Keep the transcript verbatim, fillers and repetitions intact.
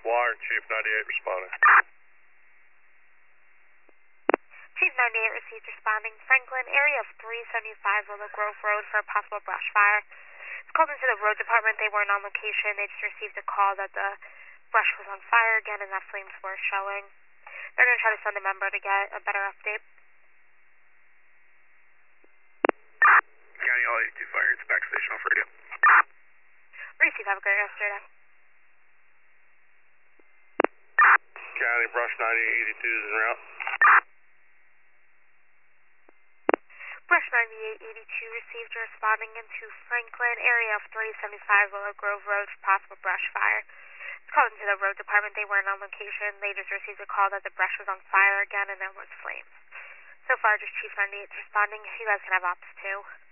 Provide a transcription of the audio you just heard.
Flyer, Chief ninety-eight responding. Chief ninety-eight received responding. Franklin, area of three seventy-five Willow Grove Road for a possible brush fire. It's called into the road department. They weren't on location. They just received a call that the brush was on fire again and that flames were showing. They're going to try to send a member to get a better update. County Hall eighty-two Fire, it's back station off radio. Receive, have a great rest of your day. County Brush ninety-eight eighty-two is en route. Brush ninety-eight eighty-two received a responding into Franklin, area of three seventy-five Willow Grove Road for possible brush fire. It's called into the road department. They weren't on location. They just received a call that the brush was on fire again and there was flames. So far, just Chief ninety-eight responding. You guys can have ops too.